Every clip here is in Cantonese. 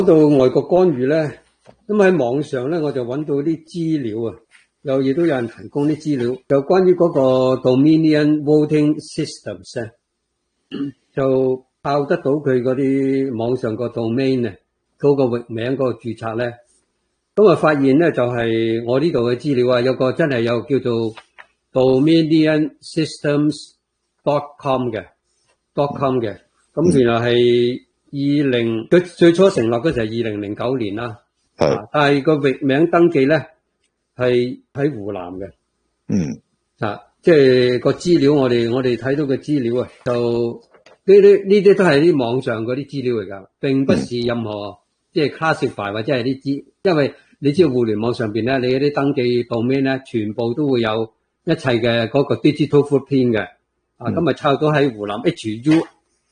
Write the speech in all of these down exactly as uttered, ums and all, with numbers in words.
講到外國干預咧，咁喺網上咧我就揾到啲資料啊，又亦都有人提供啲資料，就關於嗰個 Dominion Voting Systems 咧，就靠得到佢嗰啲網上個 domain 啊，嗰個域名嗰個註冊咧，咁啊發現咧就係我呢度嘅資料啊，有個真係有叫做 Dominion Systems dot com 嘅 dot com 嘅，咁原來係二零佢最初成立嗰時係二零零九年啦，係，但係個域名登記咧係喺湖南嘅，嗯，啊，即係個資料我哋我哋睇到嘅資料啊，就呢啲呢啲都係啲網上嗰啲資料嚟㗎，並不是任何、嗯、即係 classify 或者係啲資，因為你知道互聯網上邊咧，你嗰啲登記 domain 咧，全部都會有一切嘅嗰個 digital footprint 嘅，啊，咁啊抄到喺湖南 H U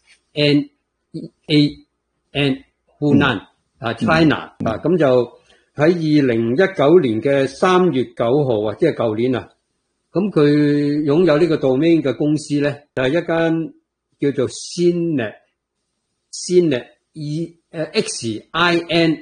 N A N Hunan 啊 China 啊，咁就喺二零一九年嘅三月九號啊，即係舊年啊，咁佢擁有呢個 domain 嘅公司咧，就係一間叫做 Xinet Xinet E 誒 X I N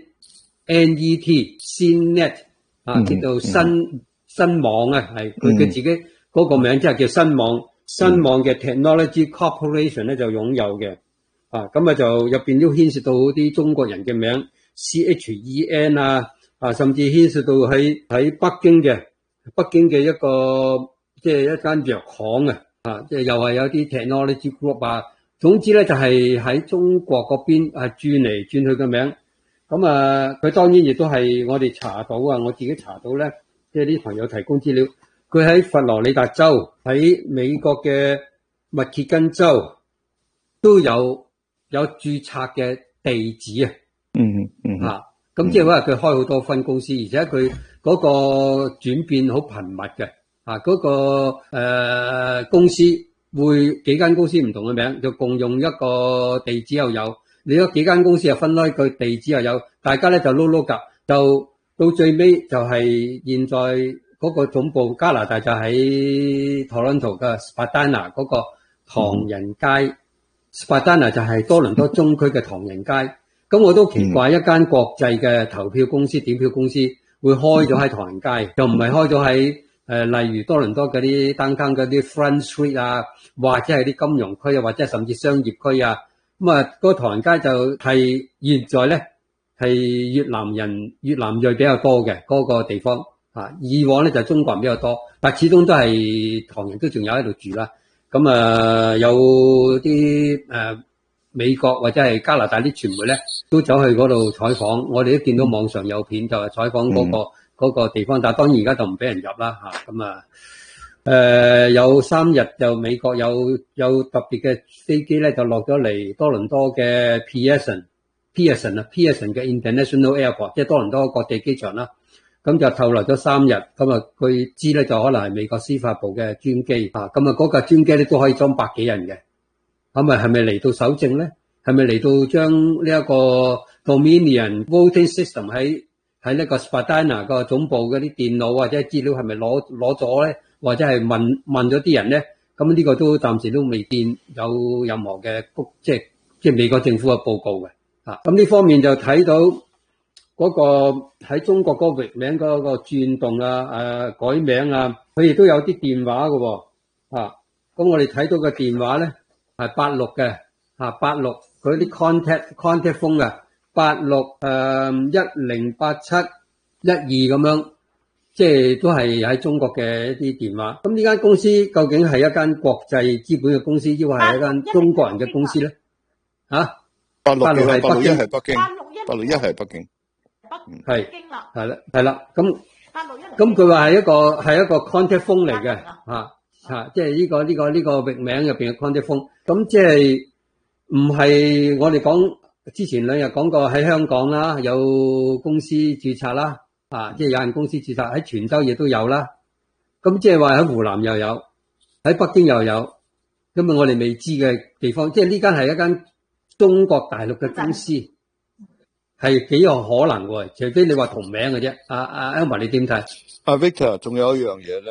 N E T Xinet 啊，叫做新新網啊，係佢佢自己嗰個名即係叫新網新網嘅 Technology Corporation 咧就擁有嘅。啊，咁啊就入邊都牽涉到啲中國人嘅名 C H E N 啊，啊甚至牽涉到喺喺北京嘅北京嘅一個即係一間藥行啊，啊即係又係有啲 technology group 啊，總之咧就係喺中國嗰邊啊轉嚟轉去嘅名，咁啊佢當然亦都係我哋查到啊，我自己查到咧，即係啲朋友提供資料，佢喺佛羅里達州喺美國嘅密歇根州都有。有註冊嘅地址啊，嗯嗯啊，咁即係話佢開好多分公司，而且佢嗰個轉變好頻密嘅，啊嗰、嗰個誒、呃、公司會幾間公司唔同嘅名，就共用一個地址又有，你嗰幾間公司又分開個地址又有，大家咧就撈撈夾，就到最尾就係現在嗰個總部加拿大就喺 Toronto 嘅 Spadina 嗰個唐人街。嗯Spadina 就係多倫多中區嘅唐人街，咁我都奇怪一間國際嘅投票公司、點票公司會開咗喺唐人街，又唔係開咗喺誒，例如多倫多嗰啲 downtown 嗰啲 Front Street 啊，或者係啲金融區啊，或者甚至商業區啊。咁啊，嗰個唐人街就係現在咧係越南人、越南裔比較多嘅嗰個地方啊。以往咧就中國人比較多，但始終都係唐人都仲有喺度住啦。咁啊，有啲誒、呃、美國或者係加拿大啲傳媒咧，都走去嗰度採訪。我哋都見到網上有片，就係採訪嗰個嗰、嗯嗰個地方。但係當然而家就唔俾人入啦嚇。咁啊，誒、呃、有三日就美國有有特別嘅飛機咧，就落咗嚟多倫多嘅 Pearson Pearson 啊 Pearson 嘅 International Airport， 即係多倫多國際機場啦。咁就逗留咗三日，咁啊佢知咧就可能係美國司法部嘅專機啊，咁啊嗰架專機咧都可以裝百幾人嘅，咁啊係咪嚟到搜證咧？係咪嚟到將呢一個 Dominion Voting System 喺喺呢個 Spadina 個總部嗰啲電腦或者資料係咪攞攞咗咧？或者係問問咗啲人咧？咁呢個都暫時都未見有任何嘅即係即係美國政府嘅報告嘅，啊咁呢方面就睇到。嗰、那個喺中國嗰個域名嗰個轉動啊、誒、呃、改名啊，佢亦都有啲電話嘅喎，啊，咁我哋睇到嘅電話咧係八六嘅，啊八六佢啲 contact contact phone 啊，八六誒一零八七一二咁樣，即係都係喺中國嘅一啲電話。咁呢間公司究竟係一間國際資本嘅公司，抑或係一間中國人嘅公司咧？嚇，八六係北京，係北京，八六一係北京。係，係啦，係啦，咁咁佢話係一個係一個 contact phone 嚟嘅，嚇嚇，即係呢個呢個呢個域名入邊嘅 contact phone，咁即係唔係我哋講之前兩日講過喺香港啦，有公司註冊啦，啊，即係有限公司註冊喺泉州亦都有啦，咁即係話喺湖南又有，喺北京又有，咁啊我哋未知嘅地方，即係呢間係一間中國大陸嘅公司。係幾有可能喎，除非你話同名嘅啫。阿阿 Elma 你點睇？ 阿 Victor 仲有一樣嘢咧，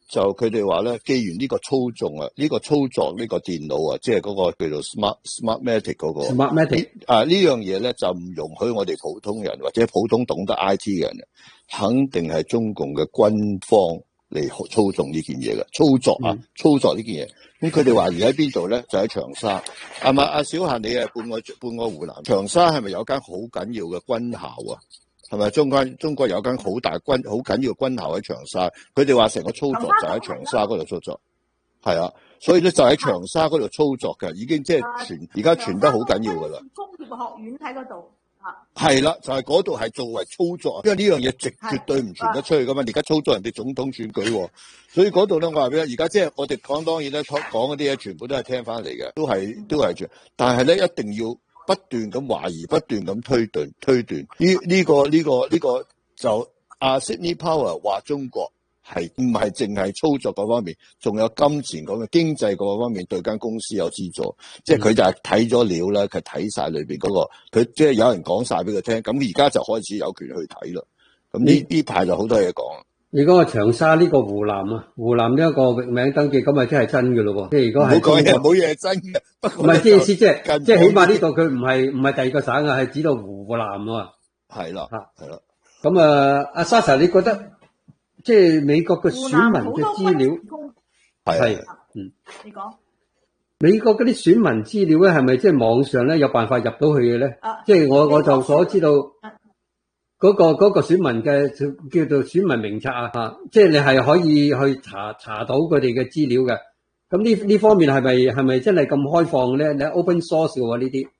就佢哋話咧，既然呢個操縱啊，呢、這個操作呢個電腦啊，即係嗰個叫做 smart smartmatic 嗰、那個 Smartmatic 啊呢樣嘢咧，就唔容許我哋普通人或者普通懂得 I T 嘅人，肯定係中共嘅軍方嚟操縱呢件嘢嘅操作啊，嗯、操作呢件嘢。咁佢哋話而喺邊度咧？就喺長沙。係咪阿小嫻，你係半個半個湖南？長沙係咪有間好緊要嘅軍校啊？係咪中間中國有間好大軍好緊要嘅軍校喺長沙？佢哋話成個操作就喺長沙嗰度操作，係啊，所以咧就喺長沙嗰度操作嘅，已經即係傳而家傳得好緊要噶啦。 工業學院喺嗰度啊， 係啦，就係嗰度係作為操作，因為呢樣嘢絕絕對唔傳得出去噶嘛。而家操作人哋總統選舉，所以嗰度咧，我話俾你，而家即係我哋講當然咧講嗰啲嘢，全部都係聽翻嚟嘅，都係都係傳，但係咧一定要不斷咁懷疑，不斷咁推斷推斷。呢呢個呢個呢個就阿 Sidney Powell 話中國係唔係淨係操作嗰方面，仲有金錢嗰個經濟嗰方面對間公司有資助，即係佢就係睇咗料啦，佢睇晒裏邊嗰個，佢即係有人講晒俾佢聽，咁而家就開始有權去睇啦。咁呢呢排就好多嘢講。你講個長沙呢個湖南啊，湖南呢一個域名登記咁啊，真係真嘅咯喎！即係如果係冇講嘢，冇嘢係真嘅。不過唔係即係意思，即係即係起碼呢度佢唔係唔係第二個省啊，係指到湖南啊。 係啦，係啦。 咁啊，阿 Sasha，你覺得即係美國嘅選民嘅資料係嗯？ 你講美國嗰啲選民資料咧，係咪即係網上咧有辦法入到去嘅咧？ 啊、 即係我我就所知道。嗰、那個嗰、那個選民嘅叫做選民名冊啊，嚇，即係你係可以去查查到佢哋嘅資料嘅。咁呢呢方面係咪係咪真係咁開放咧？你 open source 喎呢啲？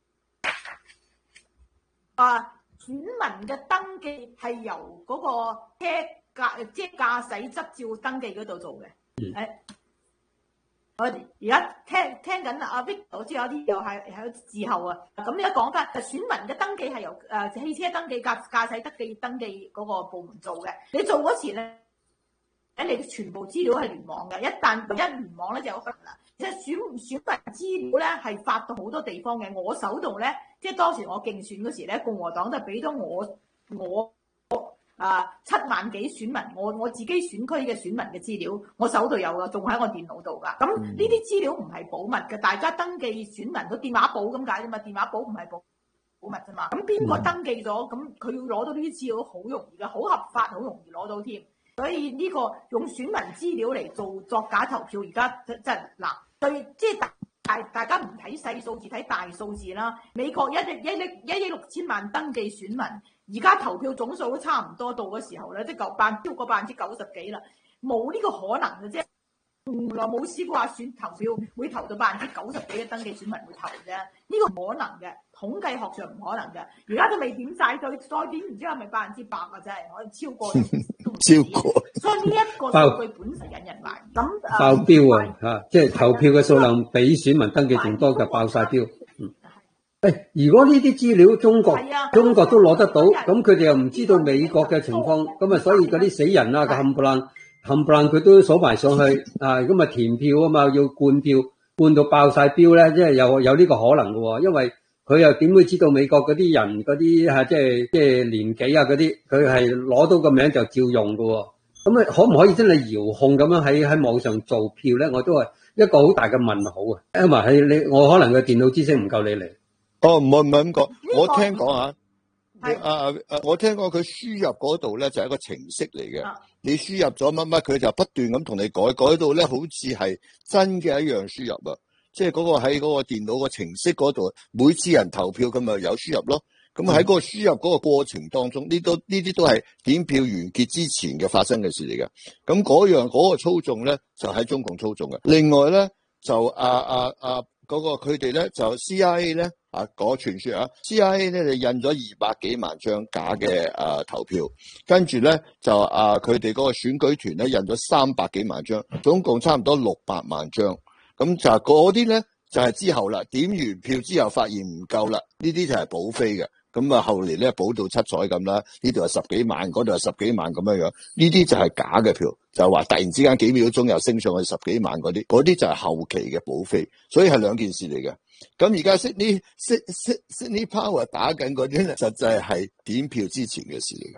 啊，選民嘅登記係由嗰個車駕即係駕駛執照登記嗰度做嘅。嗯。誒我哋而家聽聽緊阿 Vic，我知有啲又係喺字後啊。咁而家講翻，選民嘅登記係由誒、呃、汽車登記、駕駕駛登記登記嗰個部門做嘅。你做嗰時咧，誒你全部資料係聯網嘅。一旦一聯網咧就有可能啦。即係選選民資料咧係發到好多地方嘅。我手度咧，即係當時我競選嗰時咧，共和黨就俾咗我我。啊，七萬幾選民，我我自己選區嘅選民嘅資料，我手度有噶，仲喺我電腦度噶。咁呢啲資料唔係保密嘅，大家登記選民個電話簿咁解啫嘛，電話簿唔係保保密啫嘛。咁邊個登記咗，咁佢要攞到呢啲資料好容易噶，好合法，好容易攞到添。所以呢個用選民資料嚟做作假投票，而家真真嗱，對，即係大大家唔睇細數字，睇大數字啦。美國一億一億一億六千萬登記選民。而家投票總數都差唔多到嘅時候咧，即係夠百超過百分之九十幾啦，冇呢個可能嘅啫，從來冇試過話選投票會投到百分之九十幾嘅登記選民會投啫，呢個可能嘅，統計學上唔可能嘅，而家都未點晒，再再點唔知係咪百分之百啊？真係可以超過超過， 所以呢一個數據本身引人懷疑。咁爆標啊嚇，即係投票嘅數量比選民登記仲多嘅爆晒標。誒，如果呢啲資料中國、啊、中國都攞得到，咁佢哋又唔知道美國嘅情況，咁啊，所以嗰啲死人啊，個冚唪唥冚唪唥佢都數埋上去啊，咁啊填票啊嘛，要灌票，灌到爆晒標咧，即係有有呢個可能嘅喎，因為佢又點會知道美國嗰啲人嗰啲嚇，即係即係年紀啊嗰啲，佢係攞到個名就照用嘅喎，咁啊，可唔可以真係遙控咁樣喺喺網上做票咧？我都係一個好大嘅問號啊，因為係你我可能嘅電腦知識唔夠你嚟。 哦，唔係唔係咁講，我聽講啊，啊啊，我聽講佢輸入嗰度咧就係一個程式嚟嘅，啊、你輸入咗乜乜，佢就不斷咁同你改，改到咧好似係真嘅一樣輸入啊！即係嗰個喺嗰個電腦個程式嗰度，每次人投票咁咪有輸入咯。咁喺嗰個輸入嗰個過程當中，呢都呢啲都係點票完結之前嘅發生嘅事嚟嘅。咁嗰樣嗰個操縱咧就喺中共操縱嘅。另外咧就啊啊啊嗰個佢哋咧就 C I A 咧。啊，嗰個傳說啊 ，C I A 咧就印咗二百幾萬張假嘅啊投票，跟住咧就啊佢哋嗰個選舉團咧印咗三百幾萬張，總共差唔多六百萬張。咁就嗰啲咧就係、是、之後啦，點完票之後發現唔夠啦，呢啲就係補飛嘅。咁啊後嚟咧補到七彩咁啦，呢度係十幾萬，嗰度係十幾萬咁樣樣，呢啲就係假嘅票，就話突然之間幾秒鐘又升上去十幾萬嗰啲，嗰啲就係後期嘅補飛，所以係兩件事嚟嘅。咁而家 Sidney Sidney Powell 打緊嗰啲咧，實際係點票之前嘅事嚟嘅。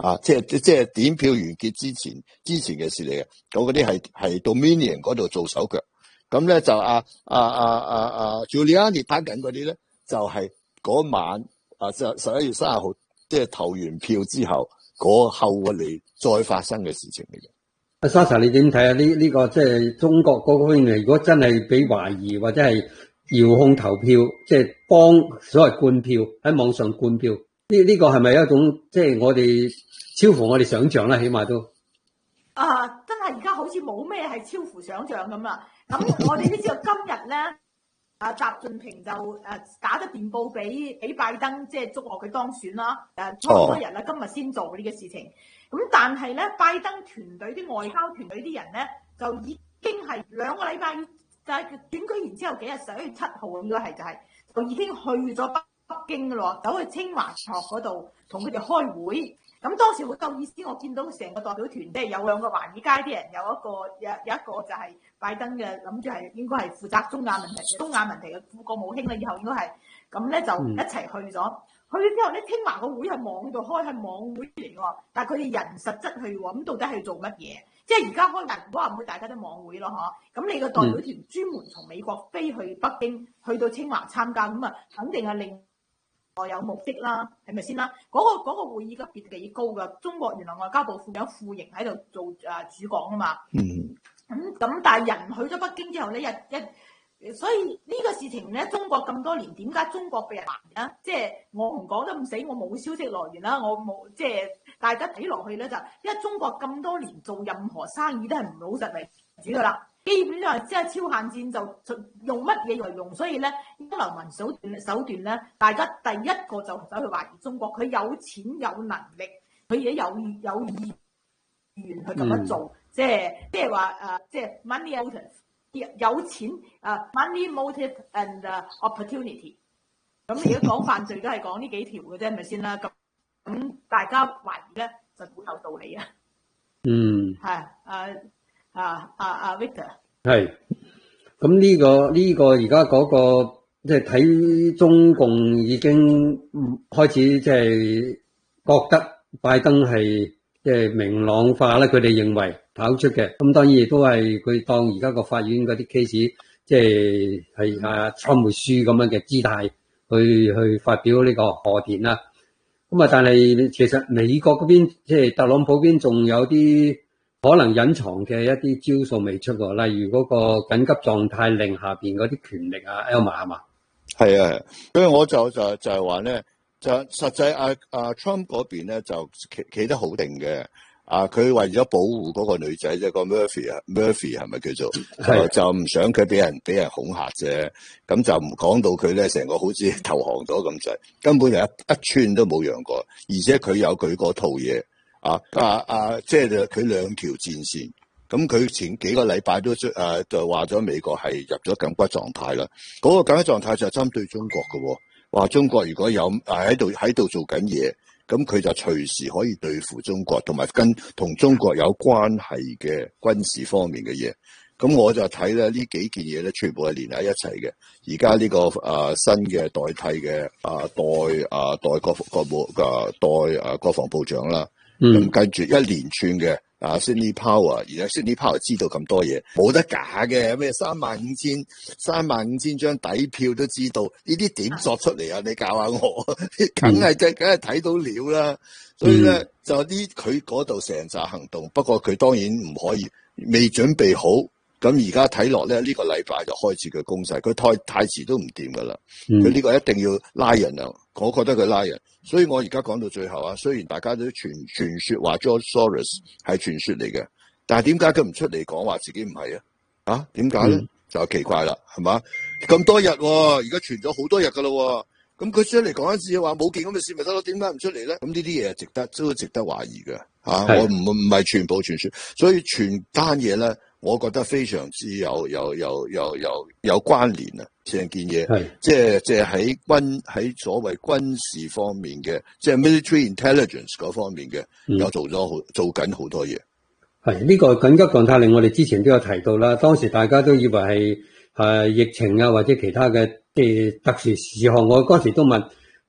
啊，即係即係點票完結之前之前嘅事嚟嘅。咁嗰啲係係 Dominion 嗰度做手腳。咁咧就啊啊啊啊啊 Giuliani 拍緊嗰啲咧，就係、是、嗰晚啊十十一月三十號，即係投完票之後嗰後嚟再發生嘅事情嚟嘅。 阿 Sasha 你點睇啊？呢呢、這個即係中國嗰方面，如果真係俾懷疑或者係遙控投票，即係幫所謂灌票喺網上灌票，呢呢、這個係咪一種即係我哋超乎我哋想象啦？起碼都啊，真係而家好似冇咩係超乎想象咁啊！咁我哋都知道今日咧，啊習近平就誒打咗電報俾俾拜登，即係祝賀佢當選啦。誒初多日啦，今日先做呢個事情。咁但係咧，拜登團隊啲外交團隊啲人咧，就已經係兩個禮拜，就係選舉完之後幾日，十一月七號應該係就係、是，就已經去咗北北京嘅咯，走去清華大學嗰度同佢哋開會。咁當時好夠意思，我見到成個代表團，即係有兩個華爾街啲人，有一個有有一個就係拜登嘅，諗住係應該係負責中亞問題、東亞問題嘅副國務卿啦，以後應該係咁咧就一齊去咗。去咗之後咧，清華個會係網度開，係網會嚟喎，但係佢哋人實質去喎，咁到底係做乜嘢？即係而家開人嗰話唔會大家都網會咯，嗬？咁你個代表團專門從美國飛去北京，去到清華參加，咁啊肯定係令我有目的啦，係咪先啦？嗰、那個嗰、那個會議級別幾高噶，中國原來外交部副長傅瑩喺度做誒主講啊嘛。嗯。咁咁，但係人去咗北京之後咧，一一，所以呢個事情咧，中國咁多年點解中國被人攔啊？即係我唔講得咁死，我冇消息來源啦，我冇即係大家睇落去咧就，因為中國咁多年做任何生意都係唔老實為主噶啦。基本上即係超限戰就用乜嘢嚟用，所以咧流氓手段手段咧，大家第一個就走去懷疑中國，佢有錢有能力，佢亦有有意願去咁樣做，嗯、即係即係話誒，即係 money motive 有錢誒、uh, money motive and、uh, opportunity。咁而家講犯罪都係講呢幾條嘅啫，係咪先啦？咁咁大家懷疑咧就好有道理啊。嗯，係誒。啊啊啊 Victor 係咁呢個呢、這個而家嗰個即係睇中共已經開始即係覺得拜登係即係明朗化啦，佢哋認為跑出嘅，咁當然亦都係佢當而家個法院嗰啲 case 即係係啊參會書咁樣嘅姿態去去發表呢個賀電啦。咁啊，但係其實美國嗰邊即係特朗普邊仲有啲可能隱藏嘅一啲招數未出喎，例如嗰個緊急狀態令下邊嗰啲權力啊 Elma 係嘛？係啊，所以我就就就係話咧，就實際阿阿 Trump 嗰邊咧就企企得好定嘅，啊佢為咗保護嗰個女仔即係個 Murphy 啊 Murphy 係咪叫做？就唔想佢俾人俾人恐嚇啫，咁就唔講到佢咧成個好似投降咗咁滯，根本就一一寸都冇讓過，而且佢有佢嗰套嘢。啊啊啊！即係佢兩條戰線，咁佢前幾個禮拜都誒、啊、就話咗美國係入咗緊急狀態啦。嗰、那個緊急狀態就係針對中國嘅喎，話中國如果有誒喺度喺度做緊嘢，咁佢就隨時可以對付中國，同埋跟同中國有關係嘅軍事方面嘅嘢。咁我就睇咧呢幾件嘢咧，全部係連喺一齊嘅。而家呢個誒、啊、新嘅代替嘅啊代啊代國國務啊代啊國防部長啦。咁、嗯、跟住一連串嘅啊 Sidney Powell，而家 Sidney Powell 知道咁多嘢，冇得假嘅，咩三萬五千三萬五千張底票都知道，呢啲點作出嚟啊？你教下我，梗係即係梗係睇到料啦。所以咧、嗯、就啲佢嗰度成紮行動，不過佢當然唔可以未準備好。咁而家睇落咧，呢、這個禮拜就開始佢攻勢，佢太太遲都唔掂噶啦。佢呢、嗯、個一定要拉人啊！我覺得佢拉人，所以我而家講到最後啊，雖然大家都傳傳説話 George Soros 係傳説嚟嘅，但係點解佢唔出嚟講話自己唔係啊？啊，點解咧？嗯、就奇怪啦，係嘛？咁多日、啊，而家傳咗好多日噶啦，咁佢出嚟講一次話冇件咁嘅事咪得咯？點解唔出嚟咧？咁呢啲嘢值得都值得懷疑嘅嚇、啊。我唔唔係全部傳説，所以全單嘢咧。我覺得非常之有有有有有有關聯啊！成件嘢，即係即係喺軍喺所謂軍事方面嘅，即係 military intelligence 嗰方面嘅，有做咗好做緊好多嘢。 係呢個緊急狀態令我哋之前都有提到啦，當時大家都以為係誒疫情啊或者其他嘅即係特殊事項，我嗰時都問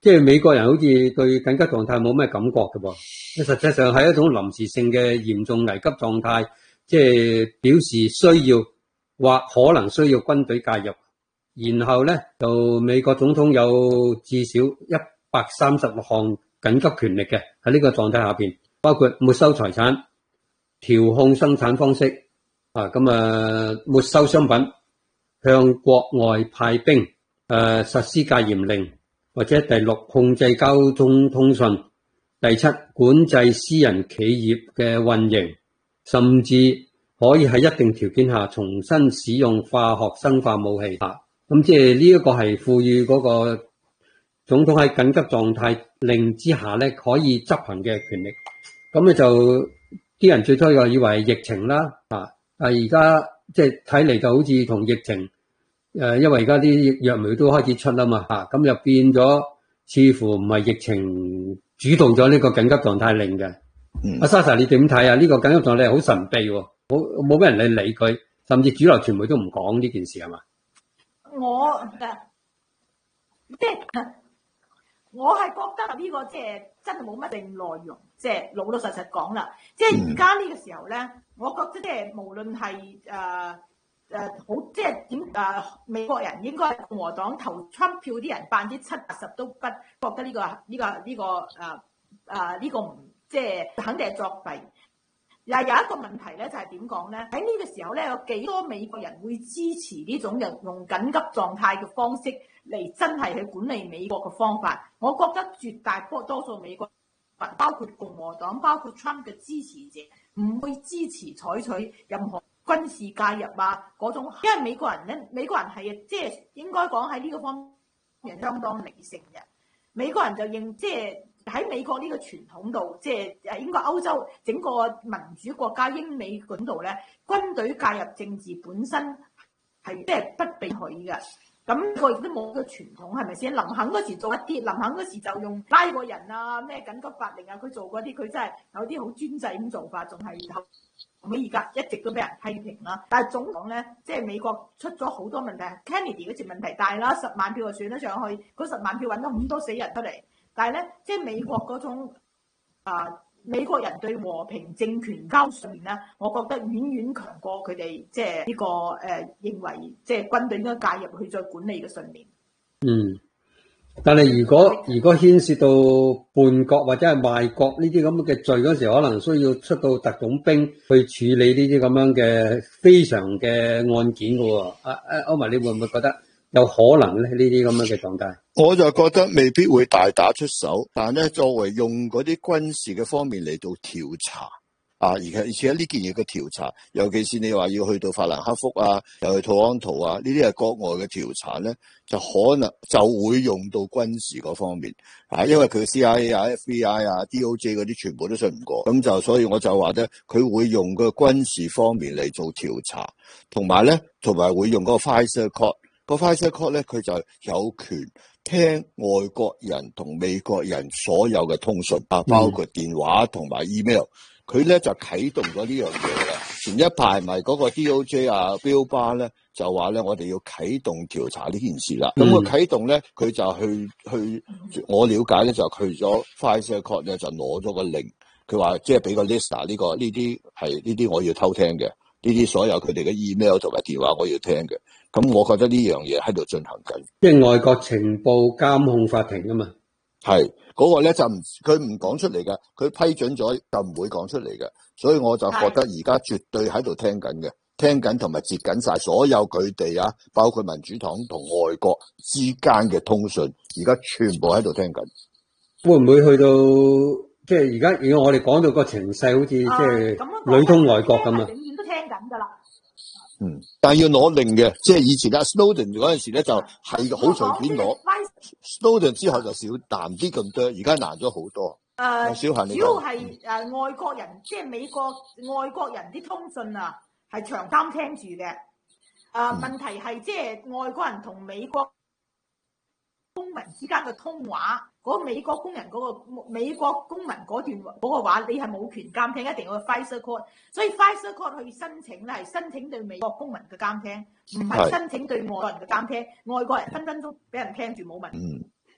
即係美國人好似對緊急狀態冇咩感覺嘅噃，實際上係一種臨時性嘅嚴重危急狀態，即係表示需要或可能需要軍隊介入。然後咧，就美國總統有至少一百三十項緊急權力嘅喺呢個狀態下邊，包括沒收財產、調控生產方式啊，咁啊沒收商品、向國外派兵、誒、呃、實施戒嚴令。或者第六，控制交通通訊；第七，管制私人企業嘅運營，甚至可以喺一定條件下重新使用化學生化武器。啊，咁即係呢一個係賦予嗰個總統喺緊急狀態令之下咧可以執行嘅權力。咁咧就啲人最初又以為係疫情啦，啊，但係而家即係睇嚟就好似同疫情。誒，因為而家啲藥苗都開始出啦嘛，嚇咁又變咗，似乎唔係疫情主導咗呢個緊急狀態令嘅。 嗯， 阿 Sasha 你點睇啊？呢個緊急狀態好神秘喎，好冇咩人嚟理佢，甚至主流傳媒都唔講呢件事係嘛？ 我誒即係我係覺得呢個即係真係冇乜定內容，即係老老實實講啦。即係而家呢個時候咧，我覺得即係無論係誒。誒好，即係點誒？美國人應該共和黨投 Trump 票啲人百分之七八十都不覺得呢、這個呢、這個呢、這個誒誒呢個唔即係肯定係作弊。又有一個問題咧，就係點講咧？喺呢個時候咧，有幾多美國人會支持呢種用用緊急狀態嘅方式嚟真係去管理美國嘅方法？我覺得絕大多數美國人，包括共和黨、包括 Trump 嘅支持者，唔會支持採取任何軍事介入啊嗰種，因為美國人咧，美國人係即係應該講喺呢個方面相當理性嘅。美國人就認即係喺美國呢個傳統度，即係誒應該歐洲整個民主國家英美嗰度咧，軍隊介入政治本身係即係不被許嘅。咁佢亦都冇個傳統，係咪先？林肯嗰時做一啲，林肯嗰時就用拉個人啊，咩緊急法令啊，佢做嗰啲，佢真係有啲好專制咁做法，仲係後尾而家一直都俾人批評啦。但係總講咧，即係美國出咗好多問題 ，Kennedy 嗰次問題大啦，十萬票就選得上去，嗰十萬票揾到咁多死人出嚟。但係咧，即係美國嗰種啊、呃，美國人對和平政權交上面咧，我覺得遠遠強過佢哋即係呢個誒、呃、認為即係軍隊應該介入去再管理嘅信念。嗯， 但係如果如果牽涉到叛國或者係賣國呢啲咁嘅罪嗰時候，可能需要出到特種兵去處理呢啲咁樣嘅非常嘅案件嘅喎。阿阿歐文，你會唔會覺得有可能咧？呢啲咁樣嘅狀態， 我就覺得未必會大打出手，但係咧作為用嗰啲軍事嘅方面嚟到調查啊，而且而且呢件嘢嘅調查，尤其是你話要去到法蘭克福啊，又去托安圖啊，呢啲係國外嘅調查咧，就可能就會用到軍事嗰方面啊，因為佢 C I A 啊、F B I 啊、D O J 嗰啲全部都信唔過，咁就所以我就話咧，佢會用個軍事方面嚟做調查，同埋咧，同埋會用嗰個 FISA Court。個 FISA Court 咧，佢就有權聽外國人同美國人所有嘅通訊啊，包括電話同埋 email。佢咧就啟動咗呢樣嘢啦。前一排咪嗰個 D O J 啊 Bill Barr 咧就話咧，我哋要啟動調查呢件事啦。咁、嗯、個啟動咧，佢就去去，我了解咧就去咗 FISA Court 咧就攞咗個令，佢話即係俾個 list 啊，呢個呢啲係呢啲我要偷聽嘅，呢啲所有佢哋嘅 email 同埋電話我要聽嘅。咁我覺得呢樣嘢喺度進行緊， 即係外國情報監控法庭啊嘛。 係嗰、嗰個咧就唔佢唔講出嚟嘅，佢批准咗就唔會講出嚟嘅，所以我就覺得而家絕對喺度聽緊嘅，聽緊同埋截緊晒所有佢哋啊，包括民主黨同外國之間嘅通訊，而家全部喺度聽緊。 會唔會去到即係而家？如果我哋講到個情勢，好似即係裏通外國咁啊？ 永遠都聽緊㗎啦。 嗯，但係要攞令嘅，即係以前阿 Snowden 嗰陣時咧就係好隨便攞 ，Snowden 之後就少難啲咁多，而家難咗好多。誒，小嫻你講， 主要係誒外國人，即係美國外國人啲通訊啊，係長監聽住嘅。誒、呃嗯、問題係即係外國人同美國公民之間嘅通話，嗰、那個、美國工人嗰、那個美國公民嗰段嗰、那個話，你係冇權監聽，一定要去 FISA Court。所以 FISA Court 去申請咧，係申請對美國公民嘅監聽，唔係申請對外國人嘅監聽。外國人分分鐘俾人聽住冇問題。 嗯，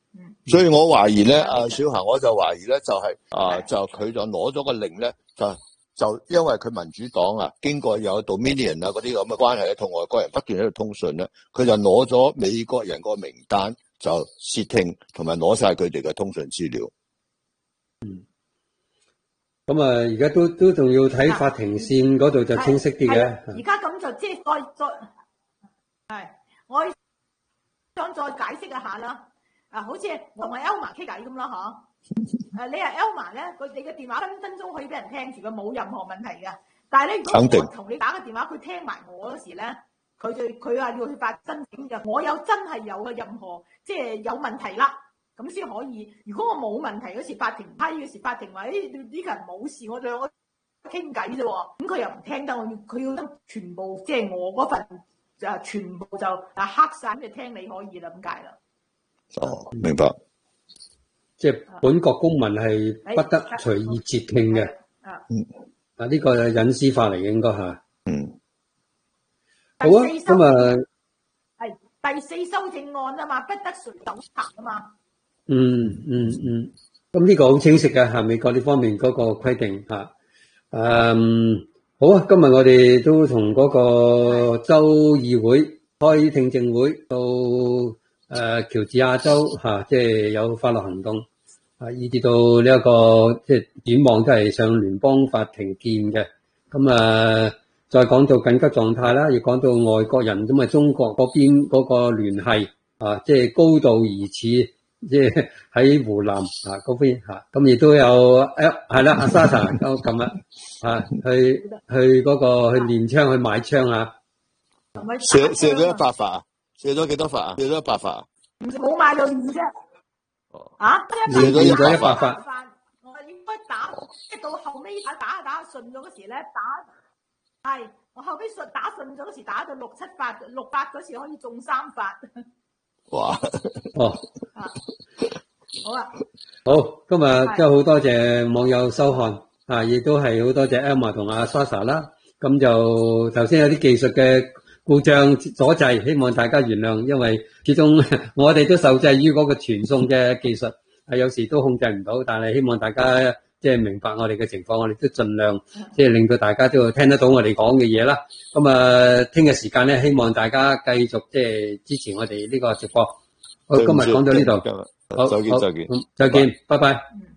所以我懷疑咧，阿小霞我就懷疑咧，就係、是、啊，就佢就攞咗個令咧，就就因為佢民主黨啊，經過有 Dominion 啊嗰啲咁嘅關係咧，同外國人不斷喺度通訊咧，佢就攞咗美國人個名單，就竊聽同埋攞晒佢哋嘅通訊資料。 嗯，咁啊，而家都都仲要睇法庭線嗰度就清晰啲嘅。 而家咁就即係再再係，我想再解釋一下啦。啊，好似我同阿 Elma 傾偈咁啦，嗬。誒，你係 Elma 咧，佢你嘅電話分分鐘可以俾人聽住，佢冇任何問題嘅。但係咧，如果我同你打個電話，佢聽埋我嗰時咧，佢就佢話要去發申請嘅，我有真係有嘅任何即係有問題啦，咁先可以。如果我冇問題嗰時，法庭批嗰時，法庭話誒呢個人冇事，我哋兩個傾偈啫喎，咁佢又唔聽得，我要佢要得全部即係我嗰份就全部就啊黑晒咁就聽你可以啦，咁解啦。 哦，明白。 即係本國公民係不得隨意截聽嘅。嗯。啊，呢個係隱私法嚟嘅，應該嚇。嗯。好啊，咁啊。 係第四修正案啊嘛，不得隨手查啊嘛。 嗯嗯嗯。咁呢個好清晰嘅，係美國呢方面嗰個規定嚇。誒，好啊，今日我哋都同嗰個州議會開聽證會到。誒、呃，喬治亞州吓、啊，即係有法律行動，啊，以至到呢、這、一個即係展望都係上聯邦法庭見嘅。咁啊，再講到緊急狀態啦，亦講到外國人咁啊，中國嗰邊嗰個聯繫啊，即係高度疑似，即係喺湖南啊嗰邊吓，咁亦都有誒係啦，阿 Sasha 咁今日啊去去嗰、那個去練槍去買槍啊， 射射咗一百發。射咗幾多發啊？射咗一百發啊？ 冇買到二啫。哦。啊？ 射咗一百發。 我應該打，即係到後尾打打打順咗嗰時咧，打係我後尾順打順咗嗰時打到六七發，六發嗰時可以中三發。 哇！ 哦。 啊。好啊。 好，今日真係好多謝網友收看，啊，亦都係好多謝 Elma 同阿 Sasha 啦。咁就頭先有啲技術嘅故障阻滯，希望大家原諒，因為始終我哋都受制於嗰個傳送嘅技術，係有時都控制唔到。但係希望大家即係明白我哋嘅情況，我哋都盡量即係令到大家都聽得到我哋講嘅嘢啦。咁啊，聽日時間咧，希望大家繼續即係支持我哋呢個直播。好，今日講到呢度，好， 再見，再見， 再見，拜拜。